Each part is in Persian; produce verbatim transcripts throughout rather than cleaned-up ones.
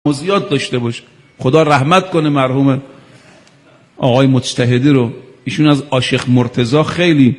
زیاد داشته باش. خدا رحمت کنه مرحوم آقای مجتهدی رو. ایشون از آشیخ مرتضی خیلی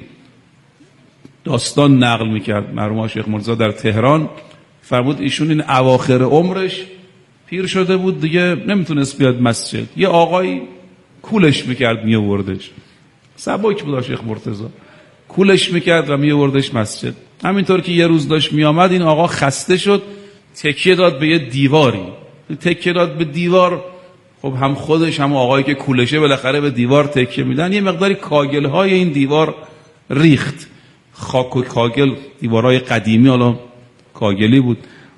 داستان نقل میکرد. مرحوم آشیخ مرتضی در تهران فرمود ایشون این اواخر عمرش پیر شده بود دیگه، نمیتونست بیاد مسجد. یه آقای کولش میکرد میوردش، سبک بود آشیخ مرتضی، کولش میکرد و میوردش مسجد. همینطور که یه روز داشت میامد این آقا خسته شد، تکیه داد به یه دیواری. تکیه داد به دیوار، خب هم خودش هم آقایی که کولشه بالاخره به دیوار تکیه میدن، یه مقداری کاگل های این دیوار ریخت، خاک و کاگل، دیوارهای قدیمی حالا کاگلی بود.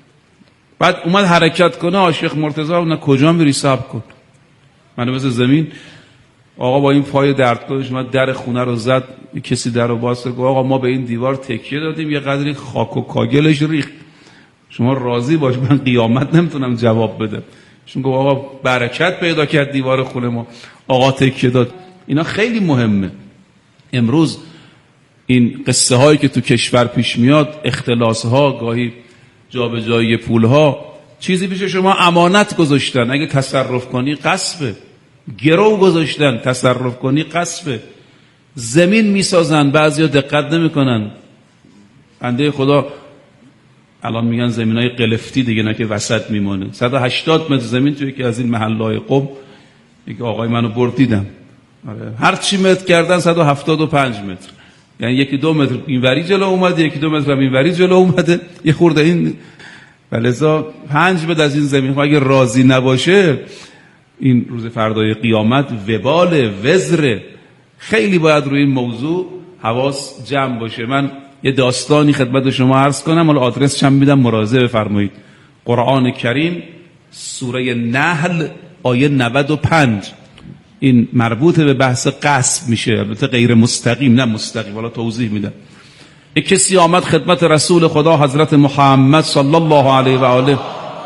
بعد اومد حرکت کنه، آشیخ مرتضی نه کجا میری صبر کن، منو مثل زمین. آقا با این پای دردگاهش اومد در خونه رو زد، کسی در رو باز کرد، آقا ما به این دیوار تکیه دادیم یه قدری خاک و کاگلش ریخت، شما راضی باش، من قیامت نمیتونم جواب بدم. چون گفت آقا برکت پیدا کرد دیوار خونه ما، آقا تکیه داد. اینا خیلی مهمه. امروز این قصه هایی که تو کشور پیش میاد، اختلاس ها، گاهی جابجایی پول ها، چیزی پیش شما امانت گذاشتن، اگه تصرف کنی غصبه. گرو گذاشتن، تصرف کنی غصبه. زمین میسازن، بعضیا دقت نمیکنن. بنده خدا الان میگن زمینای قلفتی دیگه، نه که وسط میمونه. صد و هشتاد متر زمین توی یکی از این محله‌های قم، یک آقای منو برد دیدم، آره هر چی متر کردن صد و هفتاد و پنج متر، یعنی یکی دو متر اینوری جلو اومده، یکی دو متر هم اینوری جلو اومده، یه خورده این ولذا پنج متر از این زمین. خب اگه راضی نباشه این روز فردای قیامت وبال وزر. خیلی باید روی این موضوع حواس جمع باشه. من یه داستانی خدمت شما عرض کنم، حالا آدرس چم میدم، مراجعه بفرمایید. قرآن کریم سوره نحل آیه نود و پنج، این مربوط به بحث غصب میشه، البته غیر مستقیم نه مستقیم، حالا توضیح میدم. یک کسی آمد خدمت رسول خدا حضرت محمد صلی الله علیه و آله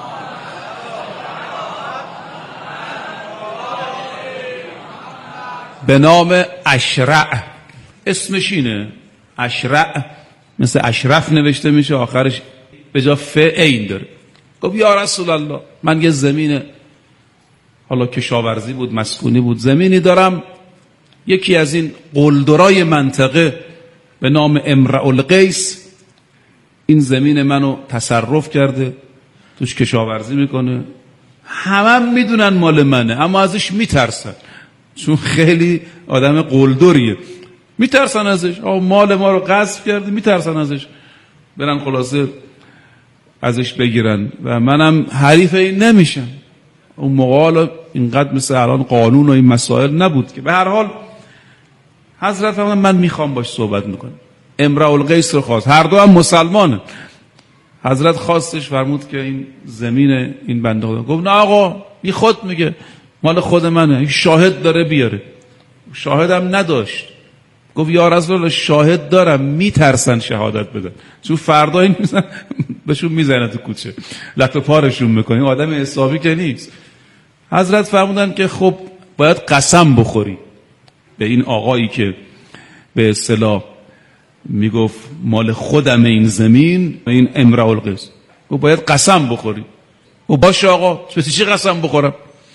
به نام اشرع، اسمش اینه اشرع، مثل اشرف نوشته میشه، آخرش به جا ف عین داره. گفت یا رسول الله، من یه زمین، حالا کشاورزی بود مسکونی بود، زمینی دارم، یکی از این قلدرای منطقه به نام امرؤ القیس این زمین منو تصرف کرده، توش کشاورزی میکنه، همه هم میدونن مال منه اما ازش میترسن، چون خیلی آدم قلدریه، میترسن ازش. آه مال ما رو غصب کرده، میترسن ازش، برن خلاصه ازش بگیرن و منم حریف این نمیشم. اون موقع اینقدر مثل الان قانون و این مسائل نبود که. به هر حال حضرت فرمودن من میخوام باش صحبت میکنم. امرؤ القیس رو خواست، هر دو هم مسلمانه. حضرت خواستش، فرمود که این زمین این بنده خدا. گفت نه آقا، بی خود میگه مال خود منه، این شاهد داره بیاره. شاهدم نداشت. گفت یا رسول الله شاهد دارم، میترسن شهادت بدن، چون فردا این میزن بهشون میزنه تو کوچه، لط و پارشون میکنه، آدم حسابی که نیست. حضرت فرمودن که خب باید قسم بخوری به این آقایی که به اصطلاح میگفت مال خودم این زمین، این امرؤ القیس، گفت باید قسم بخوری. و باشه آقا، چه قسم بخورم؟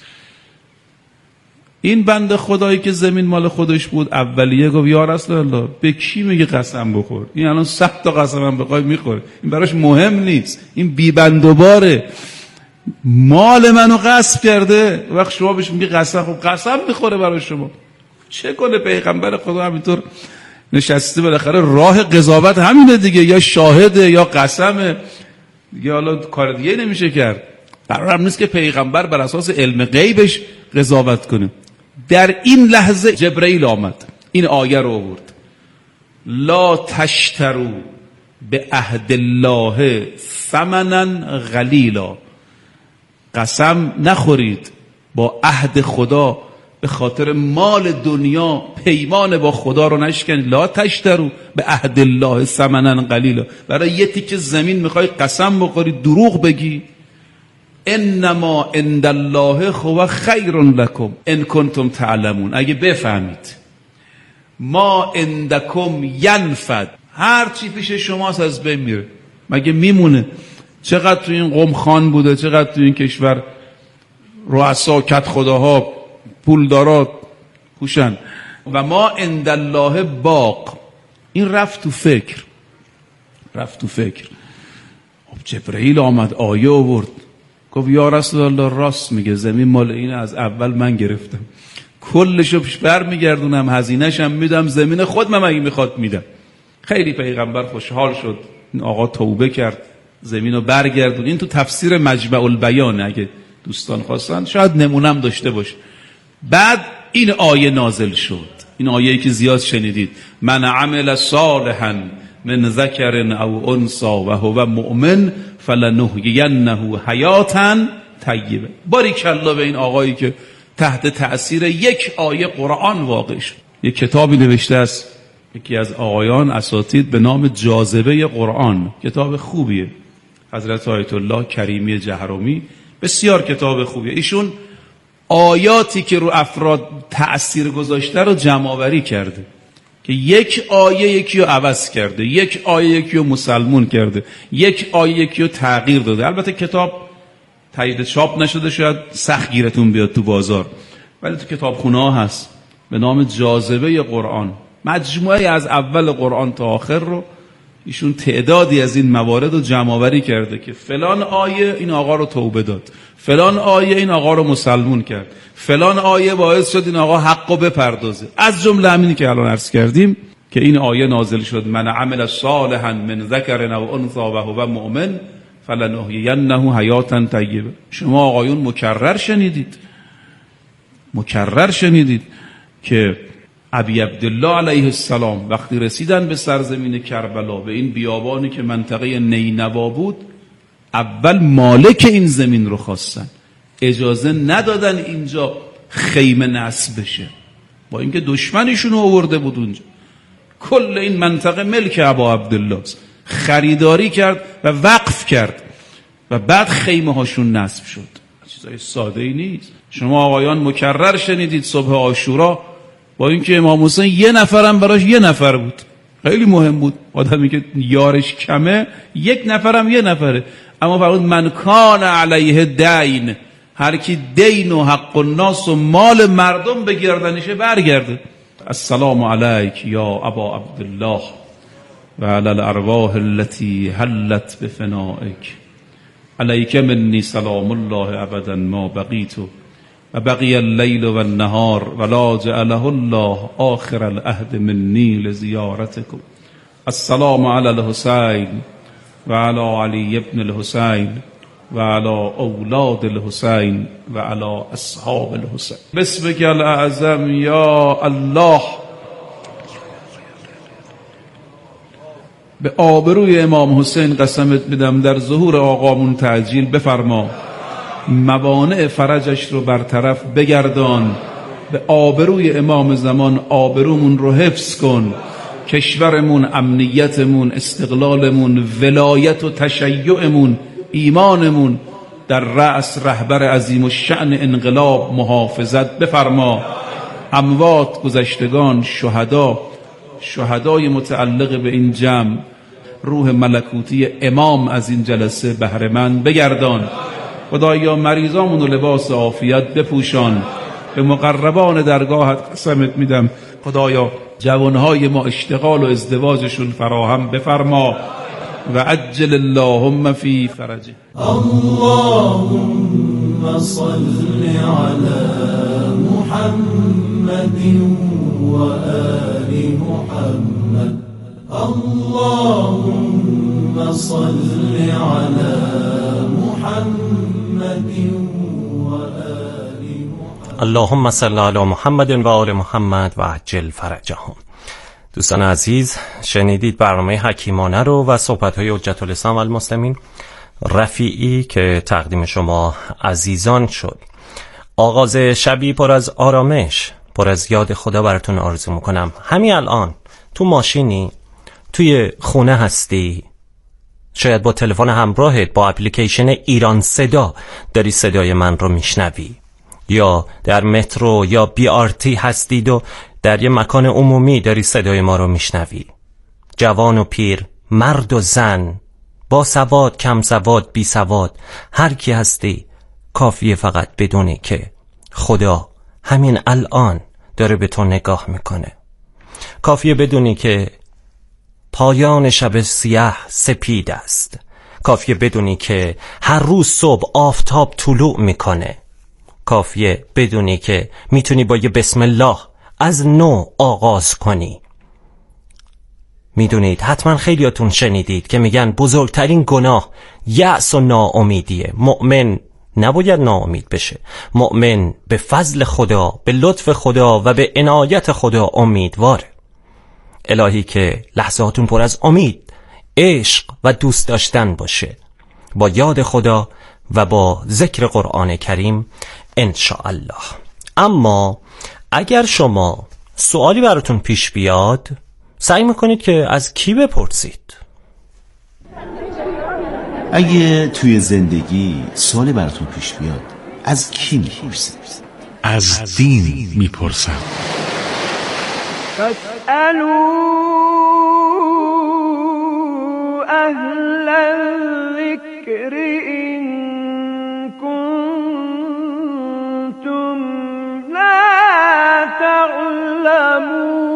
این بنده خدایی که زمین مال خودش بود اولیه گفت یا رسول الله به کی میگه قسم بخور؟ این الان صد تا قسم هم بخوای میخوره، این براش مهم نیست، این بی بند و باره، مال منو غصب کرده. وقت شما بهش میگه قسم، خب قسم میخوره برای شما. چه کنه پیغمبر خدا همینطور نشسته، بالاخره راه قضاوت همینه دیگه، یا شاهده یا قسمه دیگه، حالا کار دیگه نمیشه کرد. قرار هم نیست که پیغمبر بر اساس علم غیبش قضاوت کنه. در این لحظه جبرئیل آمد، این آیه رو آورد، لا تشترو به عهد الله ثمنا قلیلا، قسم نخورید با عهد خدا به خاطر مال دنیا، پیمان با خدا رو نشکنید. لا تشترو به عهد الله ثمنا قلیلا، برای یه تیکه زمین میخوای قسم بخوری، دروغ بگی. انما عند الله هو خیر لکم ان کنتم تعلمون، اگه بفهمید. ما عندکم ینفد، هر چی پیش شماست از بین میره. مگه میمونه؟ چقدر تو این قوم خان بوده، چقدر تو این کشور رؤسا کت خداها پولدارا پوشن. و ما عند الله باق، این رفت تو فکر، رفت تو فکر. جبرئیل آمد آیه آورد، گفت یا رسول الله راست میگه، زمین مال اینه، از اول من گرفتم، کلشو پیش بر میگردونم، هزینه‌ش هم میدم، زمین خود من اگه میخواد میدم. خیلی پیغمبر خوشحال شد، این آقا توبه کرد، زمینو برگردون. این تو تفسیر مجمع البیان، اگه دوستان خواستن شاید نمونم داشته باشه. بعد این آیه نازل شد، این آیه‌ای که زیاد شنیدید، من عمل صالحا من ذکر او انثى و هو مؤمن فلنحیینه حیاتا طیبه. باریکالله به این آقایی که تحت تأثیر یک آیه قرآن واقع شد. یک کتابی نوشته است یکی از آقایان اساتید به نام جاذبه قرآن، کتاب خوبیه، حضرت آیت الله کریمی جهرمی، بسیار کتاب خوبیه. ایشون آیاتی که رو افراد تأثیر گذاشته رو جمع آوری کرده که یک آیه یکی رو عوض کرده، یک آیه یکی رو مسلمون کرده، یک آیه یکی رو تغییر داده. البته کتاب تایید چاپ نشده، شاید سخت گیرتون بیاد تو بازار، ولی تو کتابخونه ها هست به نام جاذبه قرآن. مجموعه از اول قرآن تا آخر رو ایشون تعدادی از این موارد رو جمع آوری کرده که فلان آیه این آقا رو توبه داد، فلان آیه این آقا رو مسلمون کرد، فلان آیه باعث شد این آقا حقو بپردازه. از جمله همینی که الان عرض کردیم که این آیه نازل شد، من عمل صالحا من ذکر او انثى و هو مؤمن فلنحیینه حیاتا طیبه. شما آقایون مکرر شنیدید، مکرر شنیدید که ابی عبدالله علیه السلام وقتی رسیدن به سرزمین کربلا، به این بیابانی که منطقه نینوا بود، اول مالک این زمین رو خواستن، اجازه ندادن اینجا خیمه نصب بشه، با اینکه دشمنشون رو آورده بود اونجا. کل این منطقه ملک ابا عبدالله است. خریداری کرد و وقف کرد و بعد خیمه هاشون نصب شد. چیزای ساده ای نیست. شما آقایان مکرر شنیدید صبح عاشورا، با اینکه امام حسین یه نفرم براش یه نفر بود، خیلی مهم بود، آدمی که یارش کمه یک نفرم یه نفره، اما فرمود من کان علیه دین، هر کی دین و حق الناس و مال مردم به گردنشه برگرده. السلام علیک یا ابا عبدالله و علی الارواح التي حلت بفنائک، علیک منی سلام الله ابدا ما بقیت و بقی اللیل و النهار ولا جعله الله آخر العهد منی لزیارتکم. السلام علی الحسین و علی علی ابن الحسین و علی اولاد الحسین و علی اصحاب الحسین. بسمک الاعظم یا الله. به آبروی امام حسین قسمت میدم در ظهور آقامون تعجیل بفرما، موانع فرجش رو برطرف بگردان، به آبروی امام زمان آبرومون رو حفظ کن، کشورمون، امنیتمون، استقلالمون، ولایت و تشیعمون، ایمانمون در رأس رهبر عظیم الشأن انقلاب محافظت بفرما. اموات، گذشتگان، شهدا، شهدای متعلق به این جمع، روح ملکوتی امام از این جلسه بهره مند بگردان. خدایا مریضامون و لباس عافیت بپوشان. به مقربان درگاهت قسمت میدم خدایا جوانهای ما اشتغال و ازدواجشون فراهم بفرما و عجل اللهم فی فرجه. اللهم صل علی محمد و آل محمد. اللهم صل علی محمد و آل محمد. اللهم صل علی محمد و آل محمد و عجل فرجهم. دوستان عزیز، شنیدید برنامه حکیمانه رو و صحبت‌های حجت الاسلام والمسلمین رفیعی که تقدیم شما عزیزان شد. آغاز شبی پر از آرامش، پر از یاد خدا براتون آرزو میکنم. همین الان تو ماشینی، توی خونه هستی، شاید با تلفن همراهت، با اپلیکیشن ایران صدا داری صدای من رو میشنوی، یا در مترو یا بی آر تی هستید و در یه مکان عمومی داری صدای ما رو میشنوی. جوان و پیر، مرد و زن، با سواد، کم سواد، بی سواد، هر کی هستی کافیه فقط بدونی که خدا همین الان داره به تو نگاه میکنه. کافیه بدونی که پایان شب سیاه سپید است. کافیه بدونی که هر روز صبح آفتاب طلوع میکنه. کافیه بدونی که میتونی با یه بسم الله از نو آغاز کنی. میدونید حتما خیلیاتون شنیدید که میگن بزرگترین گناه یأس و ناامیدیه. مؤمن نباید ناامید بشه. مؤمن به فضل خدا، به لطف خدا و به عنایت خدا امیدواره. الهی که لحظاتون پر از امید، عشق و دوست داشتن باشه، با یاد خدا و با ذکر قرآن کریم انشاءالله. اما اگر شما سوالی براتون پیش بیاد، سعی میکنید که از کی بپرسید؟ اگه توی زندگی سوالی براتون پیش بیاد، از کی میپرسید؟ از دین میپرسم. فاسألوا اهل الذکر ان کنتم لا تعلمون.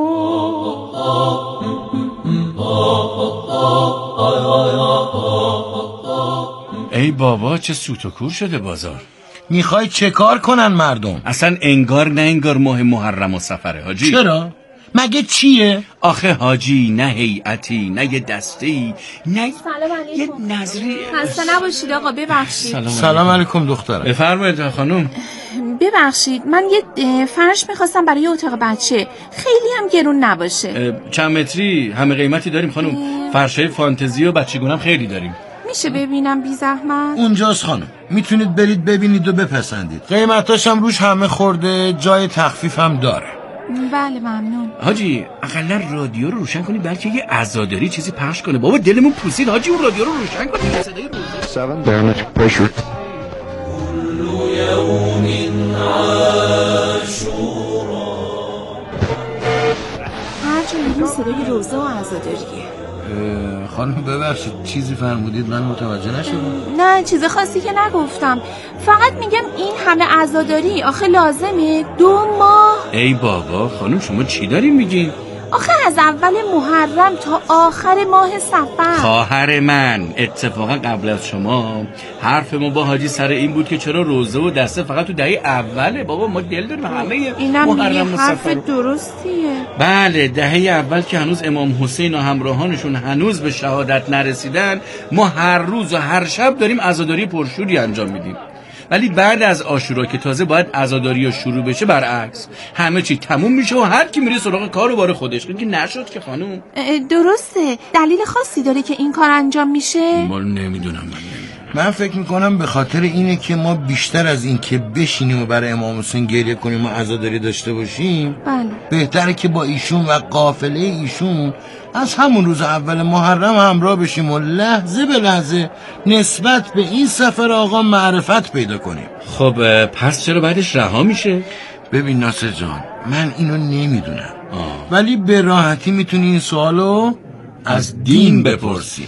ای بابا چه سوت و کور شده بازار. میخوای چه کار کنن مردم؟ اصلا انگار نه انگار ماه محرم و سفره حاجی. چرا؟ مگه چیه؟ آخه حاجی نه هیئتی، نه یه دسته‌ای، نه یه نظری. خسته نباشید آقا، ببخشید. سلام, سلام علیکم دخترم. بفرمایید خانم. ببخشید من یه فرش میخواستم برای اتاق بچه، خیلی هم گرون نباشه. چند متری؟ همه قیمتی داریم خانم. فرشای فانتزی و بچگونم خیلی داریم. میشه ببینم بی زحمت؟ اونجاست خانم، میتونید برید ببینید و بپسندید. قیمتاش هم روش همه خورده، جای تخفیف هم داره. بله ممنون. حاجی اقلا رادیو رو روشن کنی بلکه یه عزاداری چیزی پخش کنه. بابا دلمون پوسید حاجی، اون رادیو رو روشن کنی. صدای روزه. هر جا میریم صدای روزه و عزاداریه. خانم ببخشید چیزی فرمودید من متوجه نشدم. نه چیز خاصی که نگفتم، فقط میگم این همه عزاداری آخه لازمه؟ دو ماه. ای بابا خانم شما چی دارین میگین؟ آخه از اول محرم تا آخر ماه صفر. خواهر من اتفاقا قبل از شما حرف ما با حاجی سر این بود که چرا روزه و دسته فقط تو دهه اوله. بابا ما دل داریم همه اینم حرف درستیه. بله دهه اول که هنوز امام حسین و همراهانشون هنوز به شهادت نرسیدن، ما هر روز و هر شب داریم عزاداری پرشوری انجام میدیم. ولی بعد از عاشورا که تازه باید عزاداری شروع بشه، برعکس همه چی تموم میشه و هر کی میره سراغ کار و بار خودش. که نشد که خانم. درسته. دلیل خاصی داره که این کار انجام میشه؟ من نمیدونم. من من فکر میکنم به خاطر اینه که ما بیشتر از این که بشینیم و برای امام حسین گریه کنیم و عزاداری داشته باشیم، بله، بهتره که با ایشون و قافله ایشون از همون روز اول محرم همراه بشیم و لحظه به لحظه نسبت به این سفر آقا معرفت پیدا کنیم. خب پس چرا بعدش رها میشه؟ ببین ناصر جان، من اینو نمیدونم، ولی به راحتی میتونی این سوالو از دین بپرسی.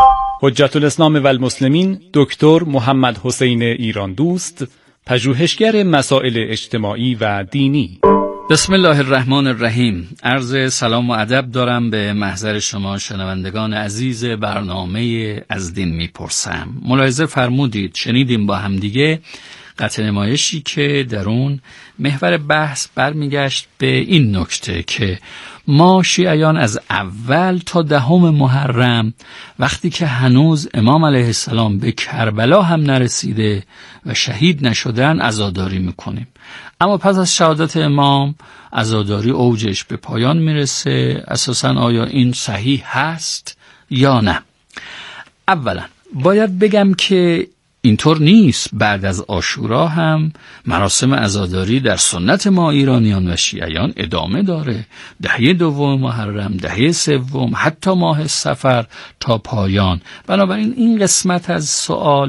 حجت الاسلام و المسلمین دکتر محمد حسین ایران دوست، پژوهشگر مسائل اجتماعی و دینی. بسم الله الرحمن الرحیم. عرض سلام و ادب دارم به محضر شما شنوندگان عزیز برنامه از دین میپرسم. ملاحظه فرمودید شنیدیم با همدیگه قطع نمایشی که در اون محور بحث برمیگشت به این نکته که ما شیعیان از اول تا دهم محرم، وقتی که هنوز امام علیه السلام به کربلا هم نرسیده و شهید نشدن، عزاداری میکنیم. اما پس از شهادت امام عزاداری اوجش به پایان میرسه. اساساً آیا این صحیح هست یا نه؟ اولا باید بگم که اینطور نیست. بعد از عاشورا هم مراسم عزاداری در سنت ما ایرانیان و شیعیان ادامه داره. دهه دوم محرم، دهه سوم، حتی ماه صفر تا پایان. بنابراین این قسمت از سوال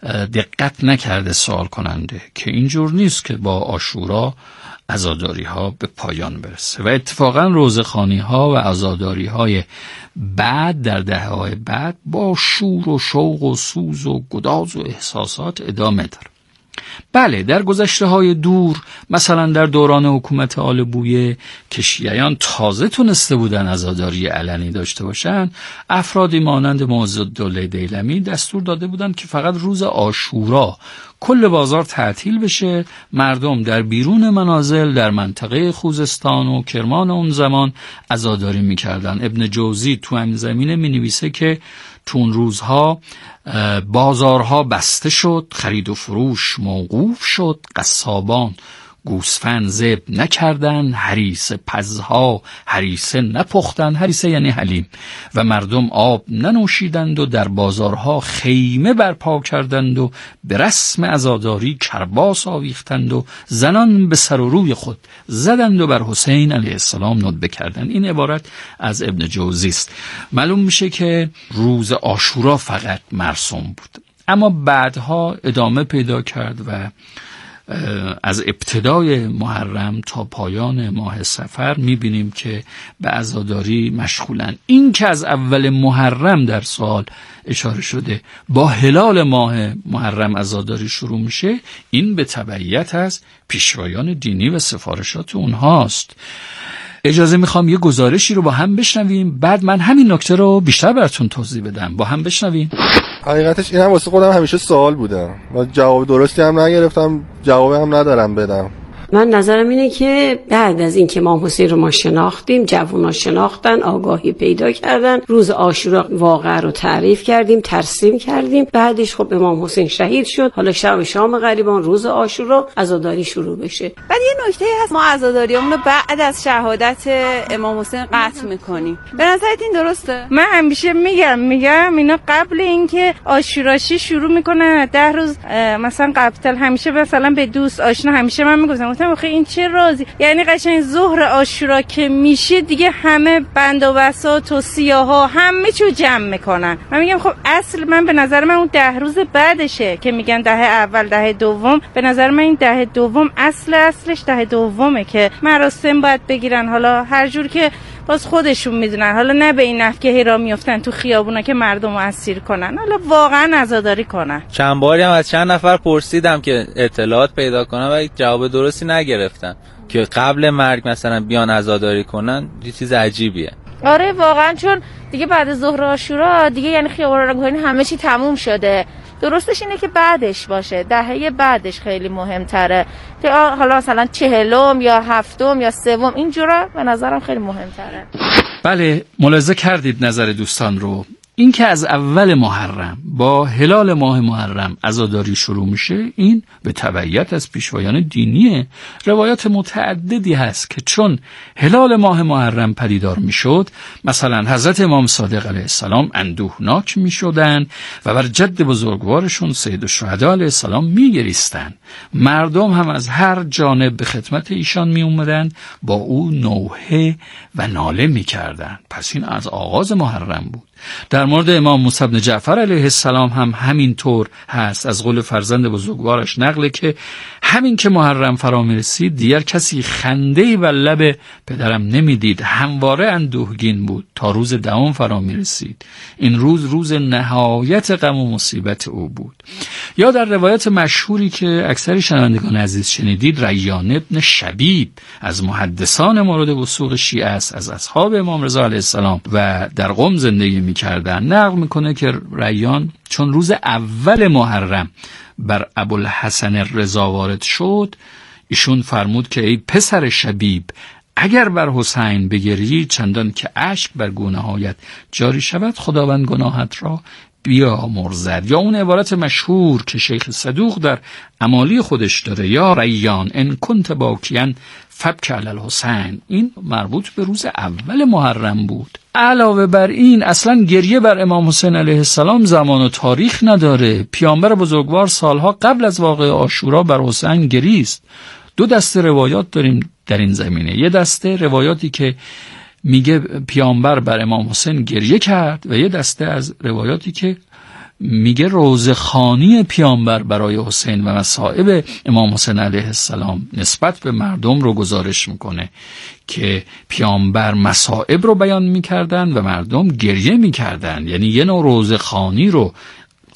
دقت نکرده سوال کننده که اینجور نیست که با عاشورا عزاداری ها به پایان برسه. و اتفاقا روزخوانی ها و عزاداری های بعد در دهه های بعد با شور و شوق و سوز و گداز و احساسات ادامه داره. بله، در گذشته های دور، مثلا در دوران حکومت آل بویه که شیعیان تازه تونسته بودن عزاداری علنی داشته باشن، افرادی مانند معزالدوله دیلمی دستور داده بودن که فقط روز عاشورا کل بازار تعطیل بشه، مردم در بیرون منازل در منطقه خوزستان و کرمان اون زمان عزاداری میکردن. ابن جوزی تو همین زمینه مینویسه که تو اون روزها بازارها بسته شد، خرید و فروش موقوف شد، قصابان گوسفند ذبح نکردن، هریسه پزها هریسه نپختن، هریسه یعنی حلیم، و مردم آب ننوشیدند و در بازارها خیمه برپا کردند و به رسم عزاداری کرباس آویختند و زنان به سر و روی خود زدند و بر حسین علیه السلام ندبه کردند. این عبارت از ابن جوزی است. معلوم میشه که روز عاشورا فقط مرسوم بود، اما بعدها ادامه پیدا کرد و از ابتدای محرم تا پایان ماه صفر میبینیم که به عزاداری مشغولن. این که از اول محرم در سال اشاره شده با هلال ماه محرم عزاداری شروع میشه، این به تبعیت از پیشوایان دینی و سفارشات اونهاست. اجازه میخوام یه گزارشی رو با هم بشنویم، بعد من همین نکته رو بیشتر براتون توضیح بدم. با هم بشنویم. حقیقتش این هم واسه خودم همیشه سوال بودم، من جواب درستی هم نگرفتم، جواب هم ندارم بدم. من نظرم اینه که بعد از این که امام حسین رو ما شناختیم، جوونا شناختن، آگاهی پیدا کردن، روز عاشورا واقعه رو تعریف کردیم، ترسیم کردیم، بعدش خب امام حسین شهید شد، حالا شب شام غریبان روز عاشورا عزاداری شروع بشه. بعد یه نکته هست، ما عزاداریامون رو بعد از شهادت امام حسین قطع میکنیم. به نظرت این درسته؟ من همیشه میگم میگم اینا قبل اینکه عاشوراشی شروع میکنن ده روز مثلا قبل، همیشه مثلا به دوست آشنا همیشه من میگفتم آخه این چه رازی، یعنی قشنگ ظهر عاشورا که میشه دیگه همه بند و بساط و سیاها همه چیو جمع میکنن. من میگم خب اصل من به نظر من اون ده روز بعدشه که میگن دهه اول دهه دوم، به نظر من این دهه دوم اصل اصلش دهه دومه که مراسم باید بگیرن، حالا هر جور که باز خودشون میدونن، حالا نه به این نفع که هیرا میافتن تو خیابونا که مردم رو اسیر کنن، حالا واقعا عزاداری کنن. چند باری هم از چند نفر پرسیدم که اطلاعات پیدا کنم و جواب درستی نگرفتم که قبل مرگ مثلا بیان عزاداری کنن. یه چیز عجیبیه. آره واقعا، چون دیگه بعد ظهر عاشورا دیگه یعنی خیابونا رو نگاهین همه چی تموم شده. درستش اینه که بعدش باشه، دهه بعدش خیلی مهمتره که حالا مثلا چهلم یا هفتم یا سوم اینجورا به نظرم خیلی مهمتره. بله، ملاحظه کردید نظر دوستان رو. این که از اول محرم با هلال ماه محرم عزاداری شروع میشه، این به تبعیت از پیشوایان دینیه. روایات متعددی هست که چون هلال ماه محرم پدیدار میشد، مثلا حضرت امام صادق علیه السلام اندوهناک میشدن و بر جد بزرگوارشون سید الشهدا علیه السلام میگریستن. مردم هم از هر جانب به خدمت ایشان می اومدن، با او نوحه و ناله میکردن. پس این از آغاز محرم بود. در مورد امام موسی بن جعفر علیه السلام هم همین طور هست. از قول فرزند بزرگوارش نقله که همین که محرم فرا می رسید دیگر کسی خنده‌ای بر لب پدرم نمیدید، همواره اندوهگین بود تا روز دهم فرا می رسید. این روز روز نهایت غم و مصیبت او بود. یا در روایت مشهوری که اکثر شنوندگان عزیز شنیدید، ریان ابن شبیب از محدثان مورد وثوق شیعه است، از اصحاب امام رضا علیه السلام و در قم زندگی می‌کردن. نقل میکنه که ریان چون روز اول محرم بر ابوالحسن رضا وارد شد، ایشون فرمود که ای پسر شبیب، اگر بر حسین بگری چندان که اشک بر گونه‌هایت جاری شود، خداوند گناهت را بیامرزد. یا اون عبارت مشهور که شیخ صدوق در امالی خودش داره، یا ریان ان کنت باکیان فبک علی الحسین، این مربوط به روز اول محرم بود. علاوه بر این اصلا گریه بر امام حسین علیه السلام زمان و تاریخ نداره. پیامبر بزرگوار سالها قبل از واقعه عاشورا بر حسین گریست. دو دسته روایات داریم در این زمینه. یه دسته روایاتی که میگه پیامبر بر امام حسین گریه کرد و یه دسته از روایاتی که میگه روزخوانی پیامبر برای حسین و مصائب امام حسین علیه السلام نسبت به مردم رو گزارش میکنه که پیامبر مصائب رو بیان میکردن و مردم گریه میکردن. یعنی یه نوع روزخوانی رو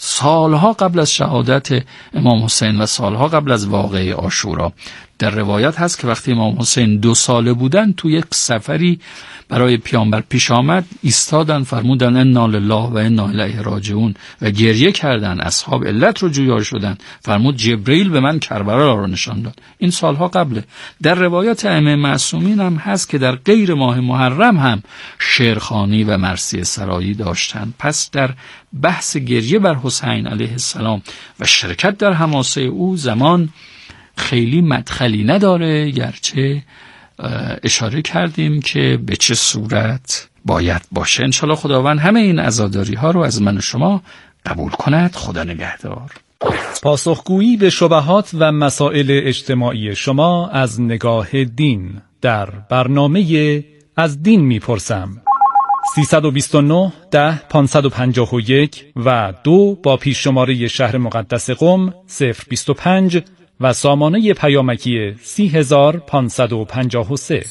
سالها قبل از شهادت امام حسین و سالها قبل از واقعه عاشورا. در روایت هست که وقتی امام حسین دو ساله بودن تو یک سفری برای پیامبر پیش آمد، ایستادن فرمودن انا لله و انا الیه راجعون و گریه کردن. اصحاب علت رو جویا شدن. فرمود جبرئیل به من کربلا رو نشان داد. این سالها قبله. در روایات ائمه معصومین هم هست که در غیر ماه محرم هم شعرخوانی و مرثیه سرایی داشتن. پس در بحث گریه بر حسین علیه السلام و شرکت در حماسه او زمان خیلی مدخلی نداره، گرچه اشاره کردیم که به چه صورت باید باشه. انشالله خداوند همه این عزاداری ها رو از من و شما قبول کند. خدا نگهدار. پاسخگویی به شبهات و مسائل اجتماعی شما از نگاه دین در برنامه از دین میپرسم. سیصد و بیست و نه ده پانصد و پنجاه و یک و دو با پیش شماره شهر مقدس قم صفر بیست و پنج و سامانه پیامکی سی هزار پانصد و پنجاه و سه.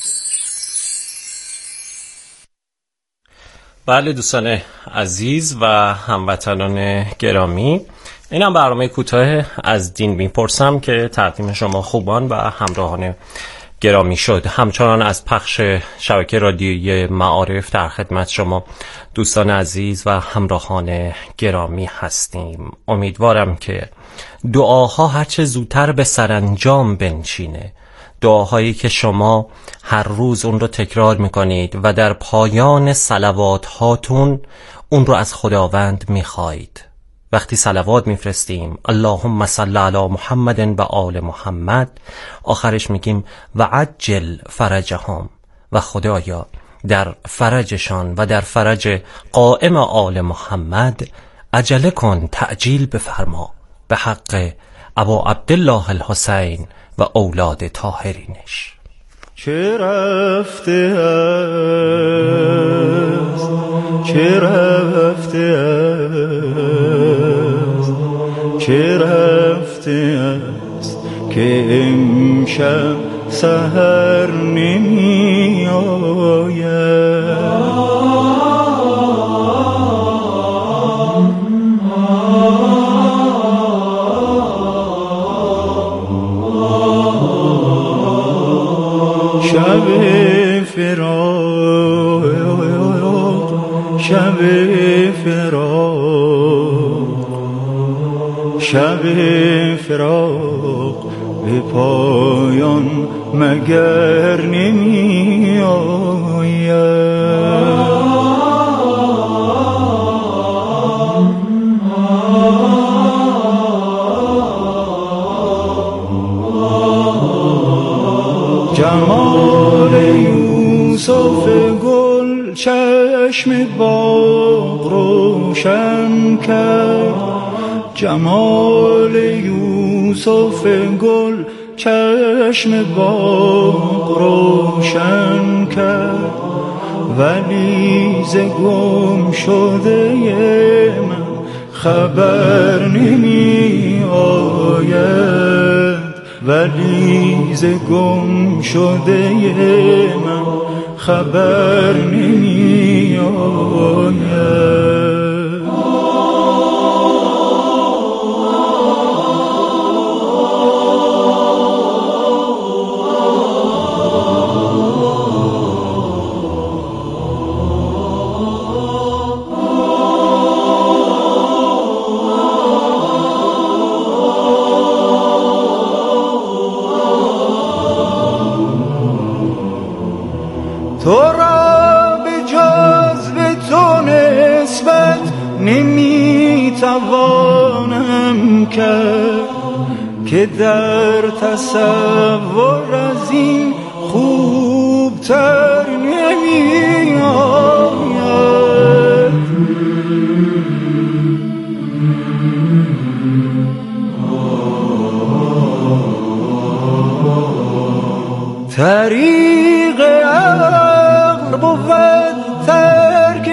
بله دوستان عزیز و هموطنان گرامی، این هم برنامه کوتاه از دین میپرسم که تقدیم شما خوبان و همراهان گرامی شد. همچنان از پخش شبکه رادیویی معارف در خدمت شما دوستان عزیز و همراهان گرامی هستیم. امیدوارم که دعاها هرچه زودتر به سرانجام بنشینه، دعاهایی که شما هر روز اون رو تکرار میکنید و در پایان صلوات هاتون اون رو از خداوند میخواید. وقتی صلوات میفرستیم اللهم صل علی محمد و آل محمد، آخرش میگیم و عجل فرجهم، و خدایا در فرجشان و در فرج قائم آل محمد عجله کن، تعجیل بفرما به حق ابا عبدالله الحسین و اولاد طاهرینش. چه رفته است، چه رفته است، چه رفته است که امشب سحر نمی آید. شب فراق، شب فراق، شب فراق به پایان مگر نمی آید. جمال یوسف گل چشم باغ روشن کرد، جمال یوسف گل چشم باغ روشن کرد، ولی ز گم شده من خبر نمی آید، ولی ز گم شده من خبر نمی آید. تو را به جذب تو نسبت نمیتوانم کرد، که در تصور از این خوبتر نمی آید. طریق عقل بود ترک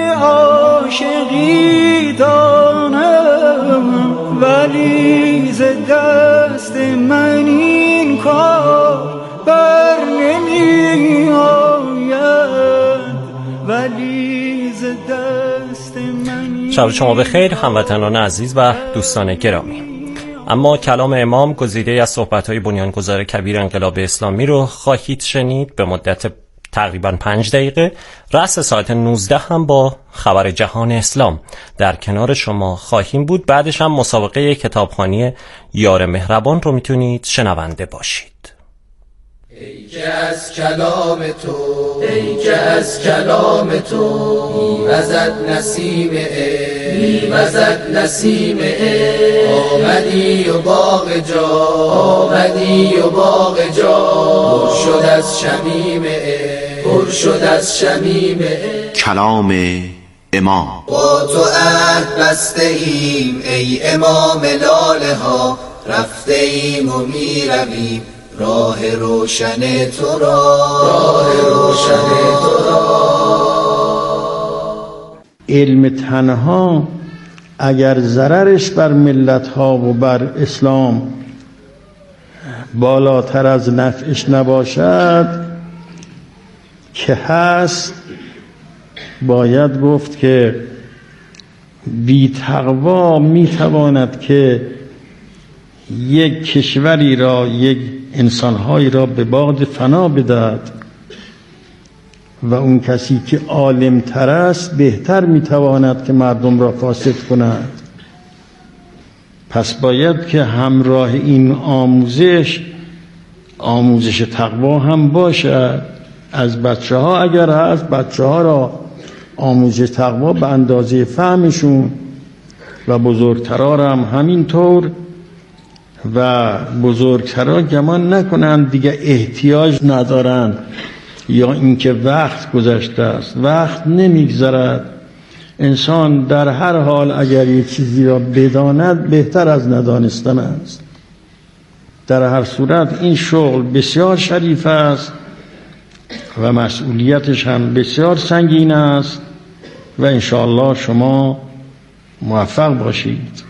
عاشقی دانم، ولی ز دست من این کار بر نمی آید، ولی ز دست من این شب شما بخیر هموطنان عزیز و دوستان گرامی. اما کلام امام گزیده از صحبت‌های بنیانگذار کبیر انقلاب اسلامی رو خواهید شنید. به مدت تقریباً پنج دقیقه رأس ساعت نوزده هم با خبر جهان اسلام در کنار شما خواهیم بود. بعدش هم مسابقه کتابخوانی یار مهربان رو میتونید شنونده باشید. ای که از کلام تو ای که از کلام تو میوزد نسیم عشق میوزد نسیم عشق آمدی و باغ جا آمدی و باغ جا پر شد از شمیم عشق پر شد از شمیم عشق. کلام امام. با تو عهد بسته ایم ای امام لاله ها رفته ایم و میرویم راه روشن تو را راه روشن تو را. علم تنها اگر ضررش بر ملت ها و بر اسلام بالاتر از نفعش نباشد که هست، باید گفت که بی تقوا می تواند که یک کشوری را یک انسانهایی را به باد فنا بدهد و اون کسی که عالم تر است بهتر میتواند که مردم را فاسد کند. پس باید که همراه این آموزش آموزش تقوا هم باشد. از بچه ها اگر هست بچه ها را آموزش تقوا به اندازه فهمشون و بزرگترها را هم همینطور، و بزرگترها گمان نکنند دیگه احتیاج ندارند یا اینکه وقت گذشته است. وقت نمیگذرد. انسان در هر حال اگر یک چیزی را بداند بهتر از ندانستن است. در هر صورت این شغل بسیار شریف است و مسئولیتش هم بسیار سنگین است و انشاءالله شما موفق باشید.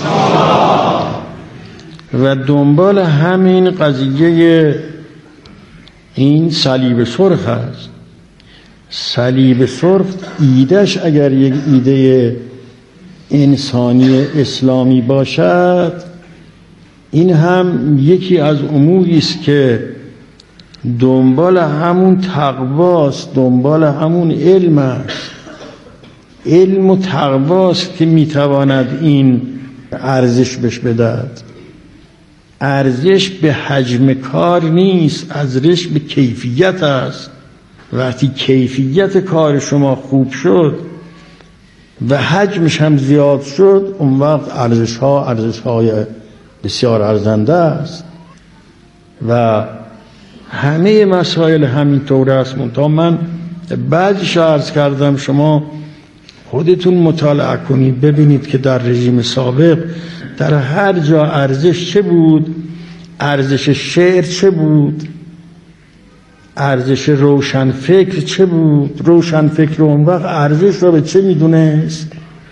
و دنبال همین قضیه این صلیب سرخ است. صلیب سرخ ایدهش اگر یک ایده انسانی اسلامی باشد، این هم یکی از اموری است که دنبال همون تقواست، دنبال همون علم است. علم و تقواست که میتواند این ارزش بهش بدهد. ارزش به حجم کار نیست، ارزش به کیفیت است. وقتی کیفیت کار شما خوب شد و حجمش هم زیاد شد، اون وقت ارزش ها ارزش های بسیار ارزنده است و همه مسائل همینطور است. منتها من بعضیش عرض کردم، شما خودتون مطالعه کنید ببینید که در رژیم سابق در هر جا ارزش چه بود، ارزش شعر چه بود، ارزش روشن فکر چه بود. روشن فکر اون وقت ارزش را به چه میدونست،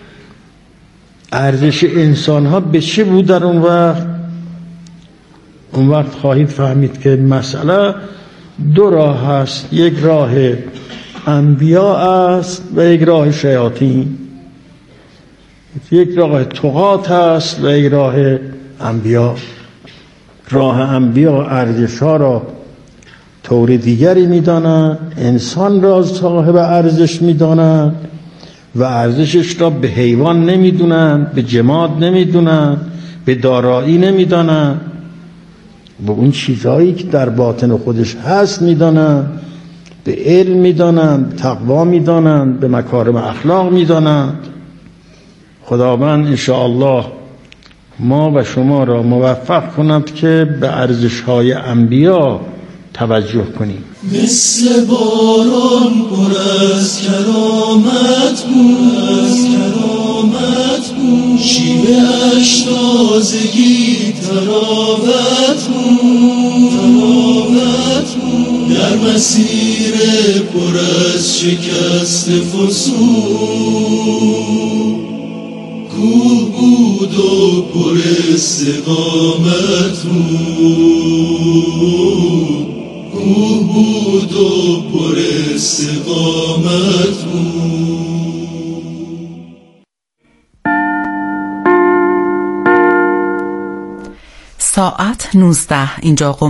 ارزش انسان ها به چه بود در اون وقت. اون وقت خواهید فهمید که مسئله دو راه هست، یک راه انبیاء است و یک راه شیاطین. یک راه طغات است و یک راه انبیاء. راه انبیاء ارزش ها را طور دیگری میدانند، انسان را صاحب ارزش میدانند و ارزشش را به حیوان نمیدونند، به جماد نمیدونند، به دارایی نمیدانند، به اون چیزهایی که در باطن خودش هست میدانند، به علم میدانند، تقوا میدانند، به مکارم اخلاق میدانند. خداوند انشاءالله ما و شما را موفق کند که به ارزش‌های انبیا توجه کنیم. مثل باران پر از کرامت بود، از کرامت بود، شیوه اش تازگی تراوت بود، تراوت بود، در مسیر پر از شکست فسون کوه بود و پر استقامت بود، کوه بود و پر استقامت بود. ساعت نوزده اینجا